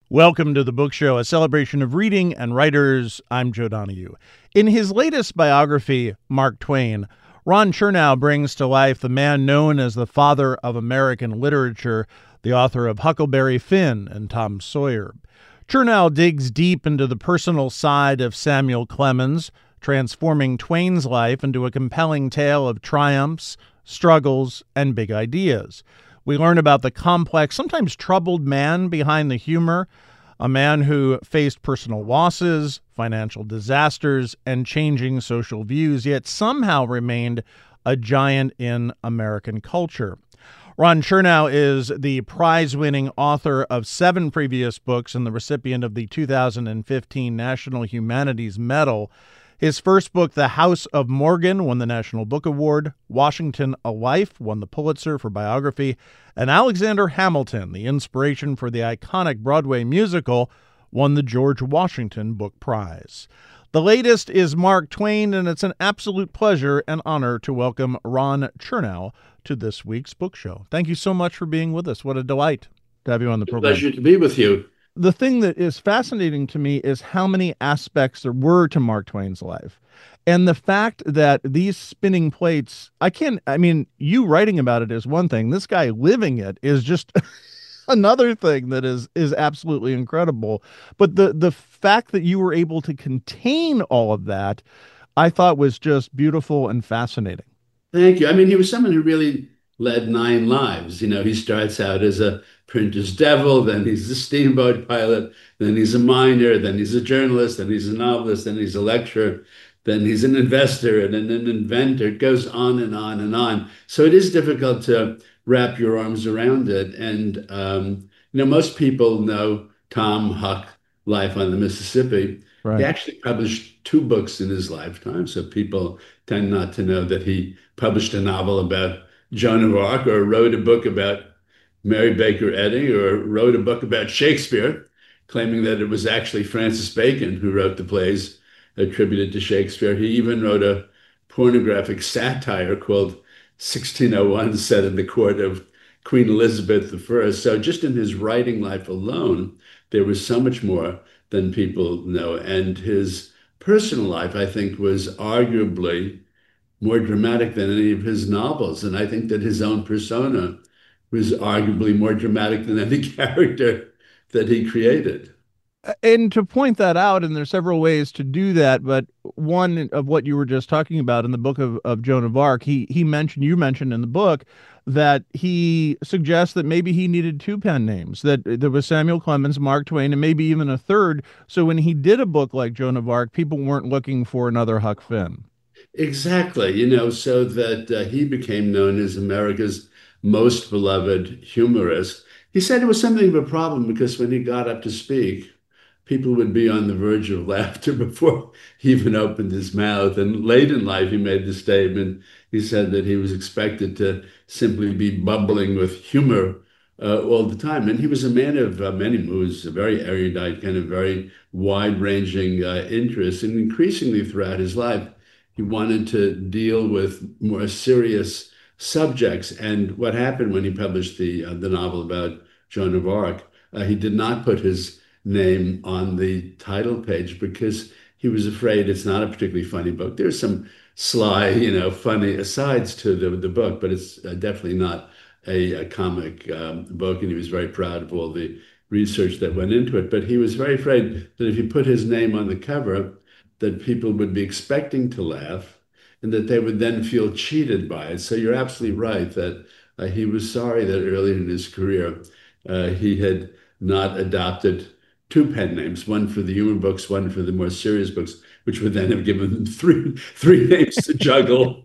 Welcome to the Book Show, a celebration of reading and writers. I'm Joe Donahue. In his latest biography, Mark Twain, Ron Chernow brings to life the man known as the father of American literature, the author of Huckleberry Finn and Tom Sawyer. Chernow digs deep into the personal side of Samuel Clemens, transforming Twain's life into a compelling tale of triumphs, struggles, and big ideas. We learn about the complex, sometimes troubled man behind the humor, a man who faced personal losses, financial disasters, and changing social views, yet somehow remained a giant in American culture. Ron Chernow is the prize-winning author of 7 previous books and the recipient of the 2015 National Humanities Medal. His first book, The House of Morgan, won the National Book Award. Washington, A Life, won the Pulitzer for biography. And Alexander Hamilton, the inspiration for the iconic Broadway musical, won the George Washington Book Prize. The latest is Mark Twain, and it's an absolute pleasure and honor to welcome Ron Chernow to this week's book show. Thank you so much for being with us. What a delight to have you on the program. Pleasure to be with you. The thing that is fascinating to me is how many aspects there were to Mark Twain's life. And the fact that these spinning plates, you writing about it is one thing. This guy living it is just another thing that is absolutely incredible. But the fact that you were able to contain all of that, I thought was just beautiful and fascinating. Thank you. I mean, he was someone who really led 9 lives. He starts out as a printer's devil, then he's a steamboat pilot, then he's a miner, then he's a journalist, then he's a novelist, then he's a lecturer, then he's an investor and then an inventor. It goes on and on and on. So it is difficult to wrap your arms around it. And, most people know Tom Huck, Life on the Mississippi. Right. He actually published 2 books in his lifetime. So people tend not to know that he published a novel about Joan of Arc or wrote a book about Mary Baker Eddy or wrote a book about Shakespeare, claiming that it was actually Francis Bacon who wrote the plays attributed to Shakespeare. He even wrote a pornographic satire called 1601, set in the court of Queen Elizabeth I. So just in his writing life alone, there was so much more than people know. And his personal life, I think, was arguably more dramatic than any of his novels. And I think that his own persona was arguably more dramatic than any character that he created. And to point that out, and there's several ways to do that, but one of what you were just talking about in the book of Joan of Arc, you mentioned in the book that he suggests that maybe he needed 2 pen names, that there was Samuel Clemens, Mark Twain, and maybe even a third. So when he did a book like Joan of Arc, people weren't looking for another Huck Finn. Exactly, so that he became known as America's most beloved humorist. He said it was something of a problem because when he got up to speak, people would be on the verge of laughter before he even opened his mouth. And late in life, he made the statement. He said that he was expected to simply be bubbling with humor all the time. And he was a man of many moods, a very erudite, kind of very wide-ranging interests. And increasingly throughout his life, he wanted to deal with more serious subjects. And what happened when he published the novel about Joan of Arc, he did not put his name on the title page because he was afraid it's not a particularly funny book. There's some sly, funny asides to the book, but it's definitely not a comic book. And he was very proud of all the research that went into it. But he was very afraid that if he put his name on the cover, that people would be expecting to laugh and that they would then feel cheated by it. So you're absolutely right that he was sorry that early in his career he had not adopted 2 pen names, one for the humor books, one for the more serious books, which would then have given him three names to juggle.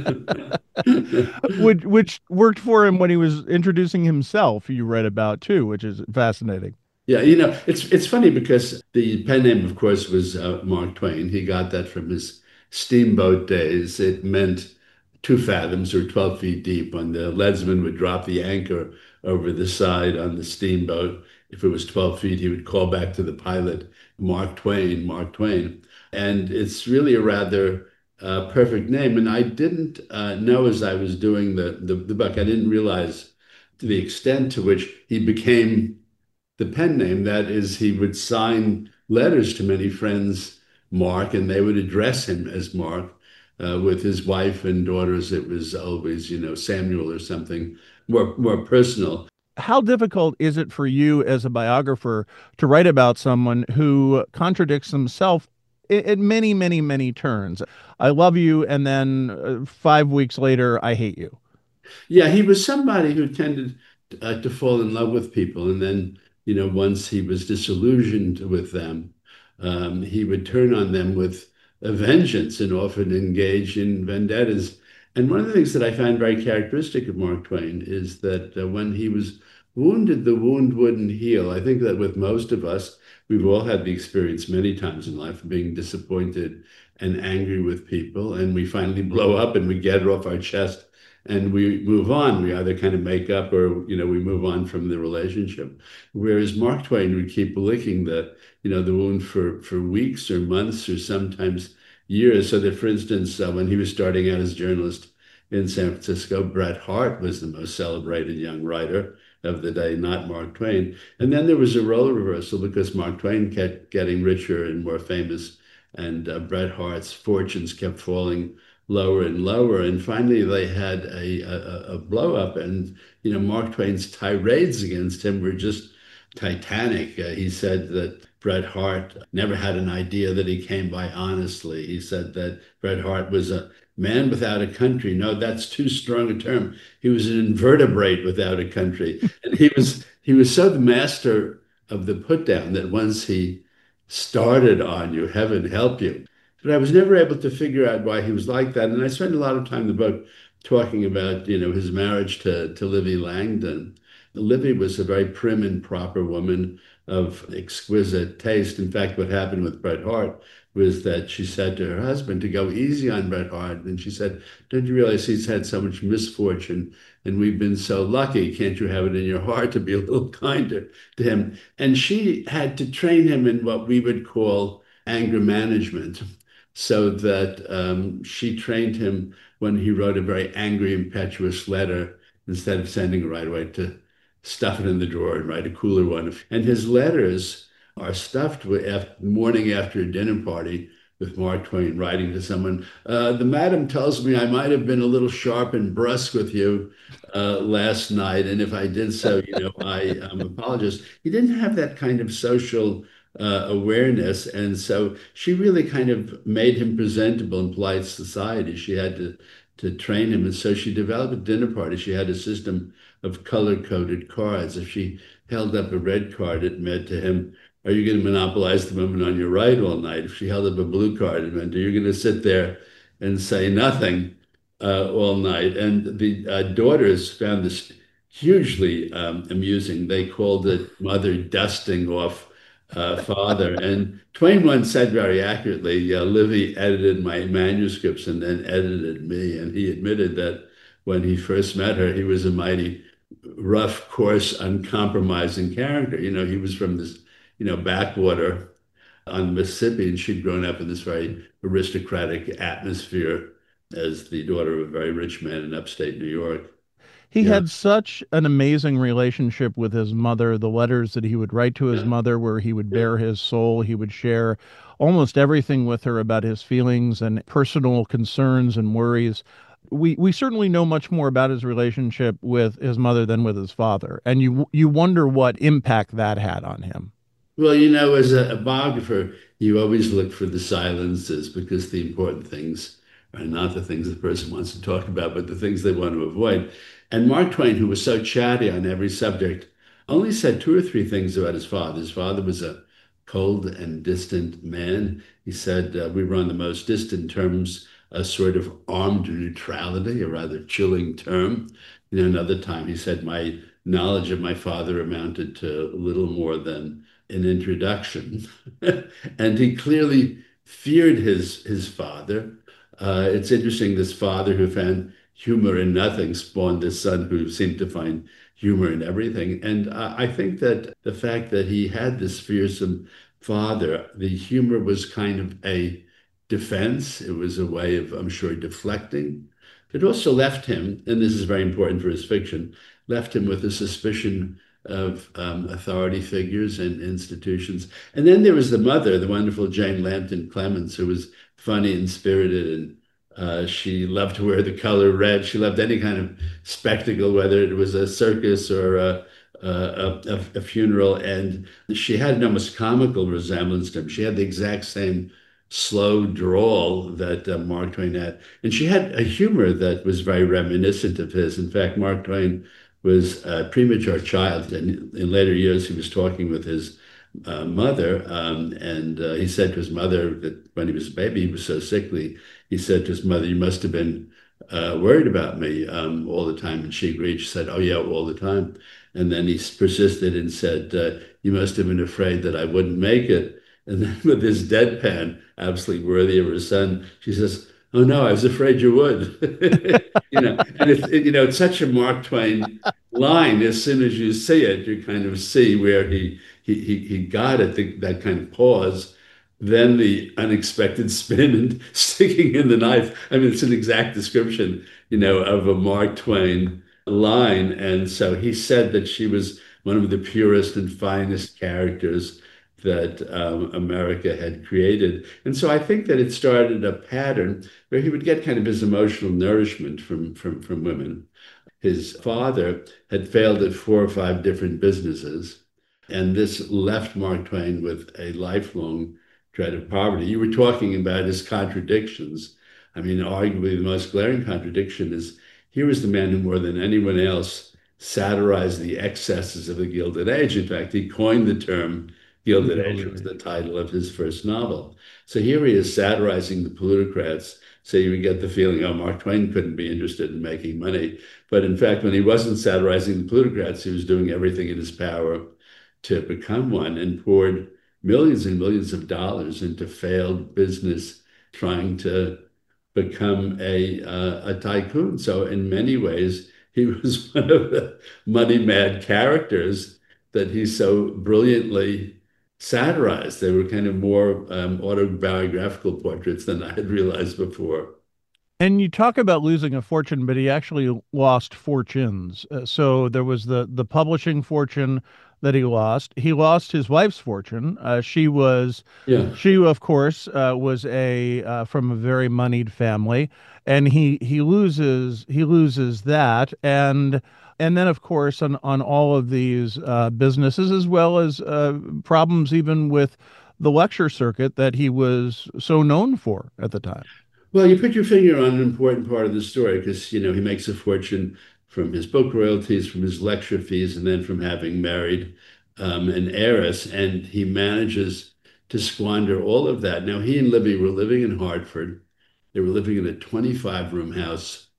which worked for him when he was introducing himself, you read about too, which is fascinating. Yeah, it's funny because the pen name, of course, was Mark Twain. He got that from his steamboat days. It meant 2 fathoms or 12 feet deep. When the leadsman would drop the anchor over the side on the steamboat, if it was 12 feet, he would call back to the pilot, Mark Twain, Mark Twain. And it's really a rather perfect name. And I didn't know as I was doing the book, I didn't realize to the extent to which he became the pen name. That is, he would sign letters to many friends, Mark, and they would address him as Mark. With his wife and daughters, it was always, Samuel or something more personal. How difficult is it for you as a biographer to write about someone who contradicts himself at many, many, many turns? I love you, and then 5 weeks later, I hate you. Yeah, he was somebody who tended to fall in love with people, and then, once he was disillusioned with them, he would turn on them with a vengeance and often engage in vendettas. And one of the things that I find very characteristic of Mark Twain is that when he was wounded, the wound wouldn't heal. I think that with most of us, we've all had the experience many times in life of being disappointed and angry with people, and we finally blow up and we get it off our chest and we move on. We either kind of make up or, we move on from the relationship. Whereas Mark Twain would keep licking the wound for weeks or months or sometimes years. So that, for instance, when he was starting out as a journalist in San Francisco, Bret Hart was the most celebrated young writer of the day, not Mark Twain. And then there was a role reversal because Mark Twain kept getting richer and more famous, and Bret Hart's fortunes kept falling lower and lower. And finally, they had a blow up. And, Mark Twain's tirades against him were just titanic. He said that Bret Hart never had an idea that he came by honestly. He said that Bret Hart was a man without a country. No, that's too strong a term. He was an invertebrate without a country. And he was so the master of the put down that once he started on you, heaven help you. But I was never able to figure out why he was like that. And I spent a lot of time in the book talking about, his marriage to Livy Langdon. Livy was a very prim and proper woman of exquisite taste. In fact, what happened with Bret Hart was that she said to her husband to go easy on Bret Hart. And she said, "Don't you realize he's had so much misfortune and we've been so lucky? Can't you have it in your heart to be a little kinder to him?" And she had to train him in what we would call anger management, so that she trained him when he wrote a very angry, impetuous letter, instead of sending it right away, to stuff it in the drawer and write a cooler one. And his letters are stuffed with morning after a dinner party with Mark Twain writing to someone. The madam tells me I might have been a little sharp and brusque with you last night. And if I did so, I apologize. He didn't have that kind of social awareness. And so she really kind of made him presentable in polite society. She had to train him. And so she developed a dinner party. She had a system of color-coded cards. If she held up a red card, it meant to him, "Are you going to monopolize the woman on your right all night?" If she held up a blue card, it meant, "Are you going to sit there and say nothing all night?" And the daughters found this hugely amusing. They called it mother dusting off father. And Twain once said very accurately, Livy edited my manuscripts and then edited me. And he admitted that when he first met her, he was a mighty rough, coarse, uncompromising character. He was from this, backwater on the Mississippi, and she'd grown up in this very aristocratic atmosphere as the daughter of a very rich man in upstate New York. He Yeah. had such an amazing relationship with his mother. The letters that he would write to his Yeah. mother, where he would bare his soul, he would share almost everything with her about his feelings and personal concerns and worries. We certainly know much more about his relationship with his mother than with his father, and you wonder what impact that had on him. Well, as a biographer, you always look for the silences because the important things are not the things the person wants to talk about, but the things they want to avoid. And Mark Twain, who was so chatty on every subject, only said two or three things about his father. His father was a cold and distant man. He said we were on the most distant terms, a sort of armed neutrality, a rather chilling term. Another time he said my knowledge of my father amounted to little more than an introduction. And he clearly feared his father. It's interesting, this father who found humor in nothing spawned this son who seemed to find humor in everything. And I think that the fact that he had this fearsome father, the humor was kind of a defense. It was a way of, I'm sure, deflecting. It also left him, and this is very important for his fiction, left him with a suspicion of authority figures and institutions. And then there was the mother, the wonderful Jane Lambton Clemens, who was funny and spirited, and she loved to wear the color red. She loved any kind of spectacle, whether it was a circus or a funeral. And she had an almost comical resemblance to him. She had the exact same slow drawl that Mark Twain had. And she had a humor that was very reminiscent of his. In fact, Mark Twain was a premature child. And in later years, he was talking with his mother, and he said to his mother that when he was a baby, he was so sickly. He said to his mother, "You must have been worried about me all the time." And she agreed. She said, "Oh, yeah, all the time." And then he persisted and said, "You must have been afraid that I wouldn't make it." And then with his deadpan, absolutely worthy of her son, she says, "Oh no, I was afraid you would." And it's such a Mark Twain line. As soon as you see it, you kind of see where he got it, that kind of pause. Then the unexpected spin and sticking in the knife. I mean, it's an exact description, of a Mark Twain line. And so he said that she was one of the purest and finest characters that America had created. And so I think that it started a pattern where he would get kind of his emotional nourishment from women. His father had failed at four or five different businesses, and this left Mark Twain with a lifelong dread of poverty. You were talking about his contradictions. I mean, arguably the most glaring contradiction is here is the man who, more than anyone else, satirized the excesses of the Gilded Age. In fact, he coined the term Gilded Age, was the title of his first novel. So here he is satirizing the plutocrats. So you would get the feeling, oh, Mark Twain couldn't be interested in making money. But in fact, when he wasn't satirizing the plutocrats, he was doing everything in his power to become one, and poured millions and millions of dollars into failed business trying to become a tycoon. So in many ways, he was one of the money mad characters that he so brilliantly satirized. They were kind of more autobiographical portraits than I had realized before. And you talk about losing a fortune, but he actually lost fortunes. So there was the publishing fortune that he lost. He lost his wife's fortune. Yeah. She of course was a from a very moneyed family, and he loses that, and then of course on all of these businesses, as well as problems even with the lecture circuit that he was so known for at the time. Well, you put your finger on an important part of the story because, he makes a fortune from his book royalties, from his lecture fees, and then from having married an heiress. And he manages to squander all of that. Now, he and Libby were living in Hartford. They were living in a 25-room house,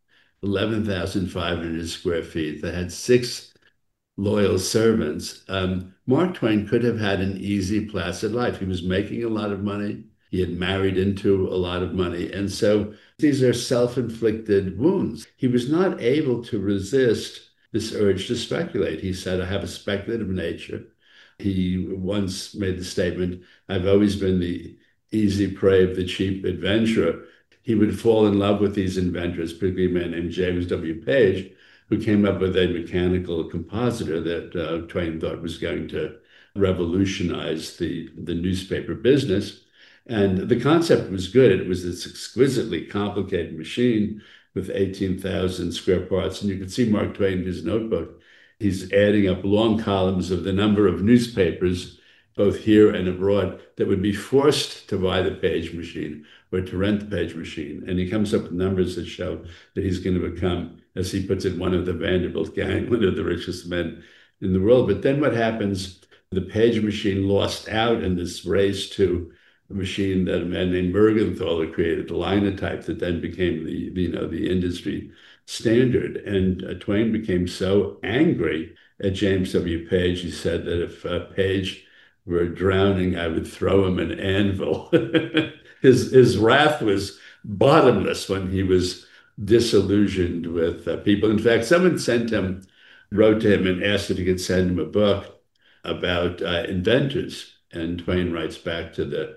11,500 square feet. They had six loyal servants. Mark Twain could have had an easy, placid life. He was making a lot of money. He had married into a lot of money. And so these are self-inflicted wounds. He was not able to resist this urge to speculate. He said, I have a speculative nature. He once made the statement, I've always been the easy prey of the cheap adventurer. He would fall in love with these inventors, particularly a man named James W. Page, who came up with a mechanical compositor that Twain thought was going to revolutionize the newspaper business. And the concept was good. It was this exquisitely complicated machine with 18,000 square parts. And you can see Mark Twain in his notebook. He's adding up long columns of the number of newspapers, both here and abroad, that would be forced to buy the Page machine or to rent the Page machine. And he comes up with numbers that show that he's going to become, as he puts it, one of the Vanderbilt gang, one of the richest men in the world. But then what happens? The Page machine lost out in this race to a machine that a man named Mergenthaler created, the linotype that then became the industry standard. And Twain became so angry at James W. Page, he said that if Page were drowning, I would throw him an anvil. His wrath was bottomless when he was disillusioned with people. In fact, someone wrote to him and asked if he could send him a book about inventors. And Twain writes back to the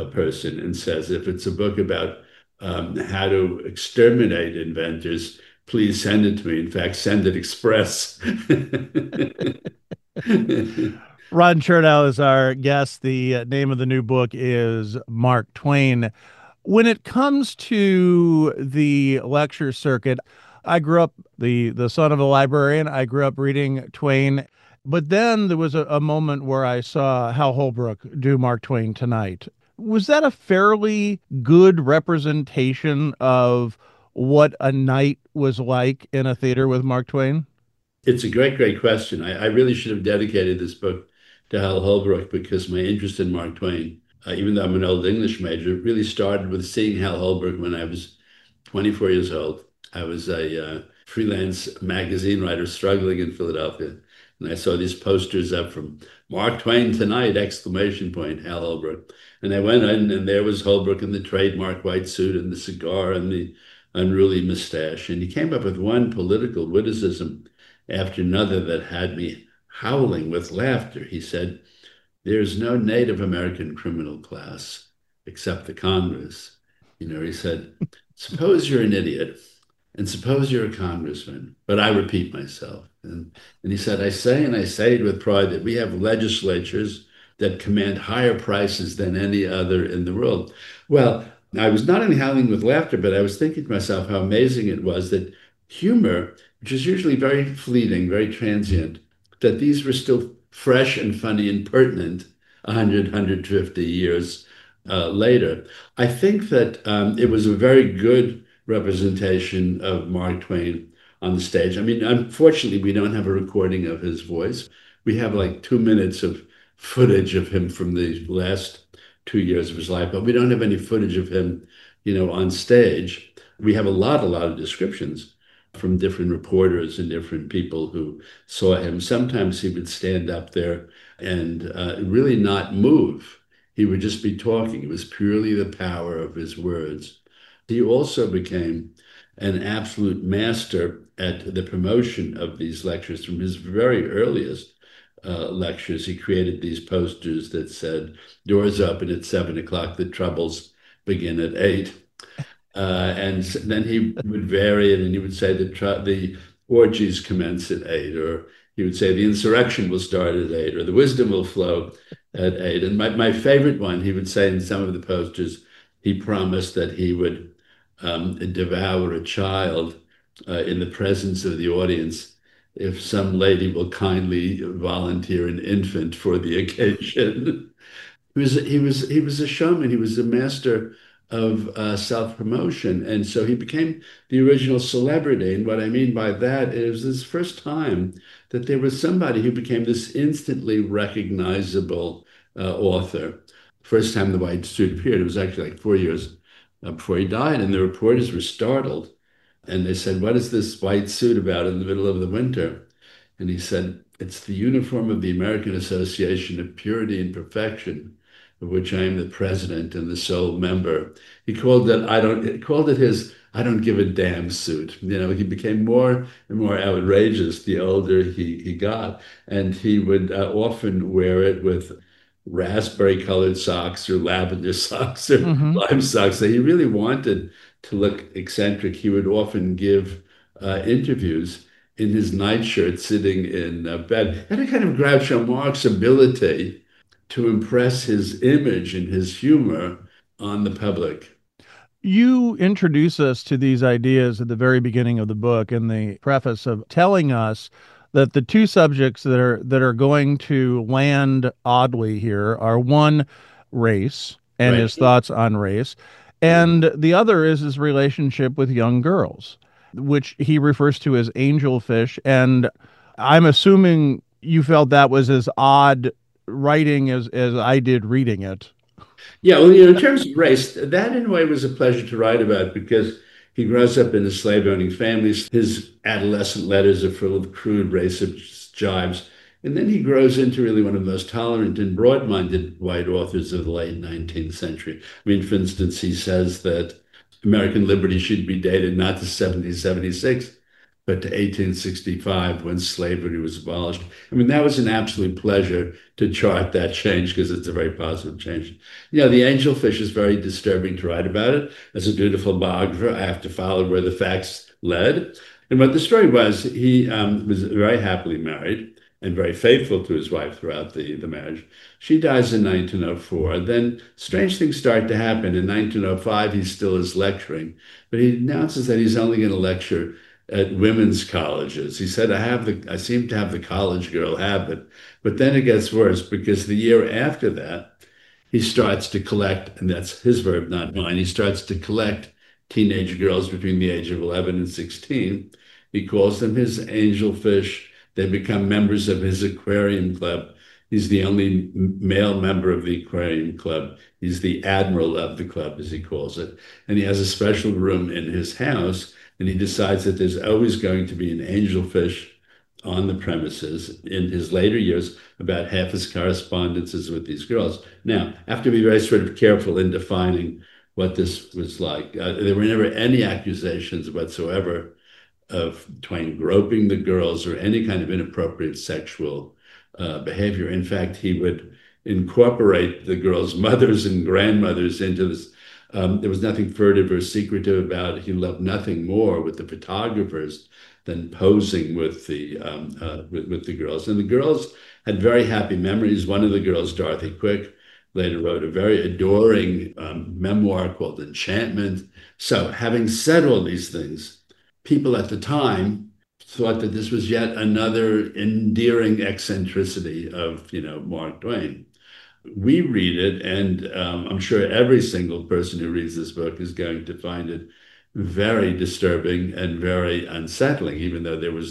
person and says, if it's a book about how to exterminate inventors, please send it to me. In fact, send it express. Ron Chernow is our guest. The name of the new book is Mark Twain. When it comes to the lecture circuit, I grew up the son of a librarian. I grew up reading Twain, but then there was a moment where I saw Hal Holbrook do Mark Twain Tonight. Was that a fairly good representation of what a night was like in a theater with Mark Twain? It's a great, great question. I really should have dedicated this book to Hal Holbrook because my interest in Mark Twain, even though I'm an old English major, really started with seeing Hal Holbrook when I was 24 years old. I was a freelance magazine writer struggling in Philadelphia. And I saw these posters up from Mark Twain Tonight, exclamation point, Hal Holbrook. And I went in and there was Holbrook in the trademark white suit and the cigar and the unruly mustache. And he came up with one political witticism after another that had me howling with laughter. He said, "There's no Native American criminal class except the Congress." He said, "Suppose you're an idiot and suppose you're a congressman, but I repeat myself." And he said, I say it with pride that we have legislatures that command higher prices than any other in the world. Well, I was not only howling with laughter, but I was thinking to myself how amazing it was that humor, which is usually very fleeting, very transient, that these were still fresh and funny and pertinent 100, 150 years later. I think that it was a very good representation of Mark Twain on the stage. I mean, unfortunately, we don't have a recording of his voice. We have like 2 minutes of footage of him from the last 2 years of his life, but we don't have any footage of him, on stage. We have a lot of descriptions from different reporters and different people who saw him. Sometimes he would stand up there and really not move. He would just be talking. It was purely the power of his words. He also became an absolute master at the promotion of these lectures. From his very earliest lectures, he created these posters that said, "Doors open at 7 o'clock, the troubles begin at 8." And then he would vary it and he would say the orgies commence at 8, or he would say the insurrection will start at 8, or the wisdom will flow at 8. And my favorite one, he would say in some of the posters, he promised that he would devour a child in the presence of the audience if some lady will kindly volunteer an infant for the occasion. He was a showman. He was a master of self-promotion, and so he became the original celebrity. And what I mean by that is this first time that there was somebody who became this instantly recognizable author. First time the white suit appeared, it was actually like 4 years before he died, and the reporters were startled, and they said, "What is this white suit about in the middle of the winter?" And he said, "It's the uniform of the American Association of Purity and Perfection, of which I am the president and the sole member." He called it his "I don't give a damn" suit. He became more and more outrageous the older he got. And he would often wear it with raspberry colored socks or lavender socks or Hmm. lime socks. So he really wanted to look eccentric. He would often give interviews in his nightshirt sitting in bed. And a kind of Groucho Marx ability to impress his image and his humor on the public. You introduce us to these ideas at the very beginning of the book in the preface of telling us that the two subjects that are going to land oddly here are one, race and Right. his thoughts on race, Yeah. and the other is his relationship with young girls, which he refers to as angelfish. And I'm assuming you felt that was as odd writing as I did reading it. Yeah, well, in terms of race, that in a way was a pleasure to write about because he grows up in a slave-owning family. His adolescent letters are full of crude racist jibes. And then he grows into really one of the most tolerant and broad-minded white authors of the late 19th century. I mean, for instance, he says that American liberty should be dated not to 1776, but to 1865 when slavery was abolished. I mean, that was an absolute pleasure to chart that change because it's a very positive change. The angelfish is very disturbing to write about it. As a dutiful biographer, I have to follow where the facts led. And what the story was, he was very happily married and very faithful to his wife throughout the marriage. She dies in 1904. Then strange things start to happen. In 1905, he still is lecturing, but he announces that he's only going to lecture at women's colleges. He said, I seem to have the college girl habit. But then it gets worse because the year after that, he starts to collect, and that's his verb, not mine. He starts to collect teenage girls between the age of 11 and 16. He calls them his angelfish. They become members of his aquarium club. He's the only male member of the aquarium club. He's the admiral of the club, as he calls it. And he has a special room in his house. And he decides that there's always going to be an angelfish on the premises. In his later years, about half his correspondence is with these girls. Now, I have to be very sort of careful in defining what this was like. There were never any accusations whatsoever of Twain groping the girls or any kind of inappropriate sexual behavior. In fact, he would incorporate the girls' mothers and grandmothers into this. There was nothing furtive or secretive about it. He loved nothing more with the photographers than posing with the girls. And the girls had very happy memories. One of the girls, Dorothy Quick, later wrote a very adoring memoir called Enchantment. So having said all these things, people at the time thought that this was yet another endearing eccentricity of, Mark Twain. We read it, and I'm sure every single person who reads this book is going to find it very disturbing and very unsettling, even though it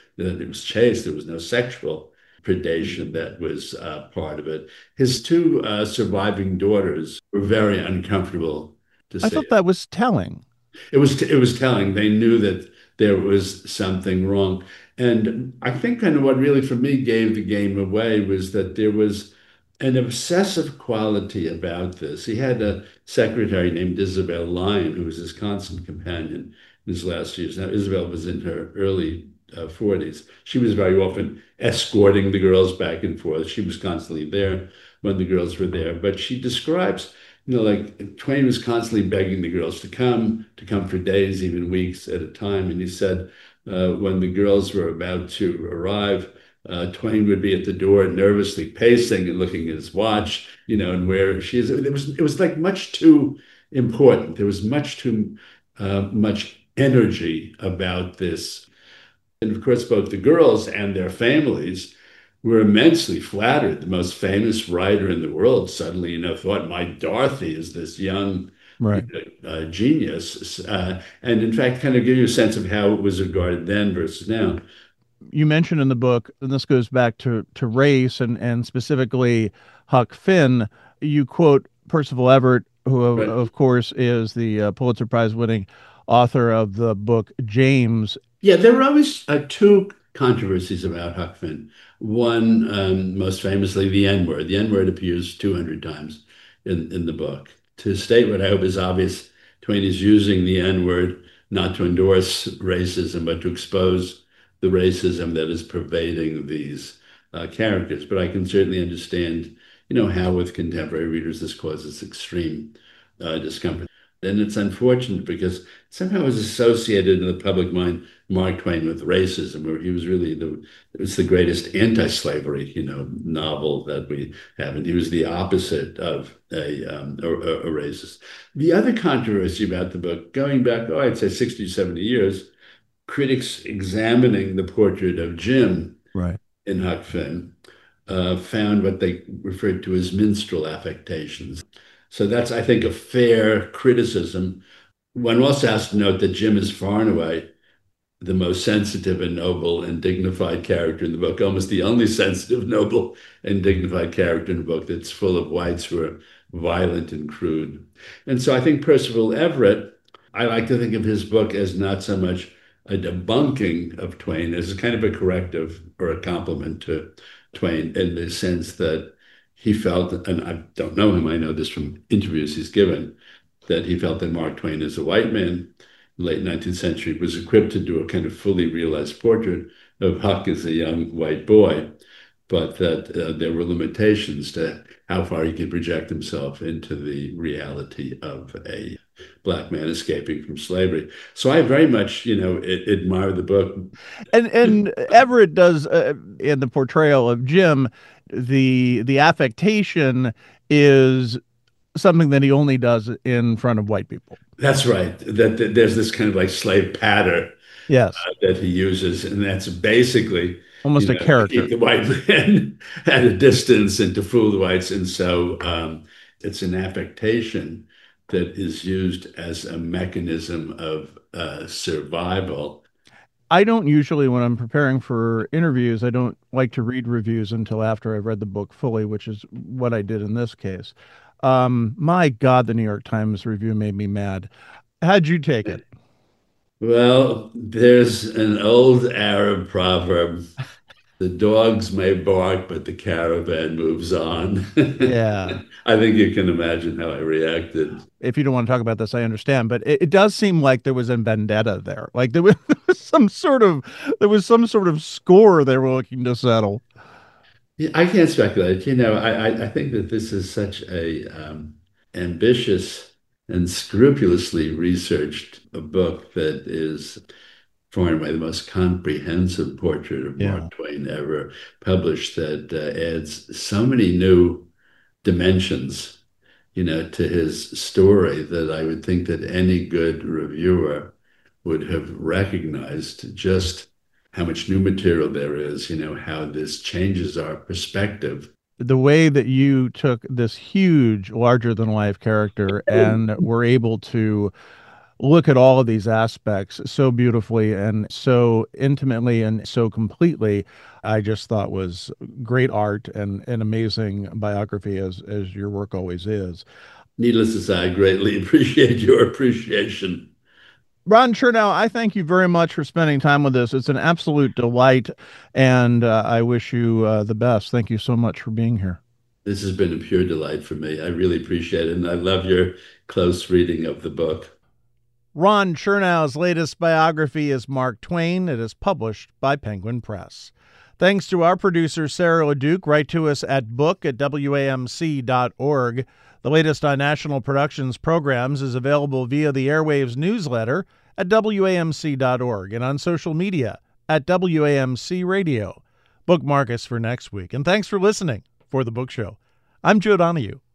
was chaste, there was no sexual predation that was part of it. His two surviving daughters were very uncomfortable to I see thought it. that was telling. It was telling. They knew that there was something wrong. And I think kind of what really for me gave the game away was that there was an obsessive quality about this. He had a secretary named Isabel Lyon, who was his constant companion in his last years. Now, Isabel was in her early 40s. She was very often escorting the girls back and forth. She was constantly there when the girls were there. But she describes, like Twain was constantly begging the girls to come for days, even weeks at a time. And he said when the girls were about to arrive, Twain would be at the door nervously pacing and looking at his watch, and where she is. It was like much too important. There was much too much energy about this. And of course, both the girls and their families were immensely flattered. The most famous writer in the world suddenly, thought my Dorothy is this young Right. genius. And in fact, kind of give you a sense of how it was regarded then versus now. You mentioned in the book, and this goes back to race and specifically Huck Finn, you quote Percival Everett, who But of course is the Pulitzer Prize winning author of the book James. yeah, there were always two controversies about Huck Finn. One, most famously, the N word. The N word appears 200 times in the book. To state what I hope is obvious, Twain is using the N word not to endorse racism, but to expose the racism that is pervading these characters. But I can certainly understand, how with contemporary readers this causes extreme discomfort. And it's unfortunate because somehow is associated in the public mind Mark Twain with racism, where he was really it was the greatest anti-slavery, novel that we have, and he was the opposite of a racist. The other controversy about the book, going back, I'd say 60, 70 years, critics examining the portrait of Jim Right. in Huck Finn found what they referred to as minstrel affectations. So that's, I think, a fair criticism. One also has to note that Jim is far and away the most sensitive and noble and dignified character in the book, almost the only sensitive, noble, and dignified character in the book that's full of whites who are violent and crude. And so I think Percival Everett, I like to think of his book as not so much a debunking of Twain as a kind of a corrective or a compliment to Twain in the sense that he felt, and I don't know him, I know this from interviews he's given, that he felt that Mark Twain as a white man in the late 19th century was equipped to do a kind of fully realized portrait of Huck as a young white boy. but that there were limitations to how far he could project himself into the reality of a black man escaping from slavery. So I very much, admire the book. And Everett does in the portrayal of Jim, the affectation is something that he only does in front of white people. That's right. That there's this kind of like slave patter Yes, that he uses, and that's basically, almost a to keep character. the white man at a distance and to fool the whites. And so it's an affectation that is used as a mechanism of survival. I don't usually, when I'm preparing for interviews, I don't like to read reviews until after I've read the book fully, which is what I did in this case. My God, the New York Times review made me mad. How'd you take it? Well, there's an old Arab proverb: the dogs may bark, but the caravan moves on. Yeah. I think you can imagine how I reacted. If you don't want to talk about this, I understand, but it does seem like there was a vendetta there. Like there was some sort of score they were looking to settle. Yeah, I can't speculate. I think that this is such a ambitious and scrupulously researched a book that is far and away the most comprehensive portrait of Yeah. Mark Twain ever published, that adds so many new dimensions, to his story, that I would think that any good reviewer would have recognized just how much new material there is, how this changes our perspective. The way that you took this huge, larger than life character and were able to look at all of these aspects so beautifully and so intimately and so completely, I just thought was great art and an amazing biography as your work always is. Needless to say, I greatly appreciate your appreciation. Ron Chernow, I thank you very much for spending time with us. It's an absolute delight, and I wish you the best. Thank you so much for being here. This has been a pure delight for me. I really appreciate it. And I love your close reading of the book. Ron Chernow's latest biography is Mark Twain. It is published by Penguin Press. Thanks to our producer, Sarah LeDuc. Write to us at book@wamc.org. The latest on National Productions programs is available via the Airwaves newsletter at wamc.org and on social media at WAMC Radio. Bookmark us for next week. And thanks for listening for The Book Show. I'm Joe Donahue.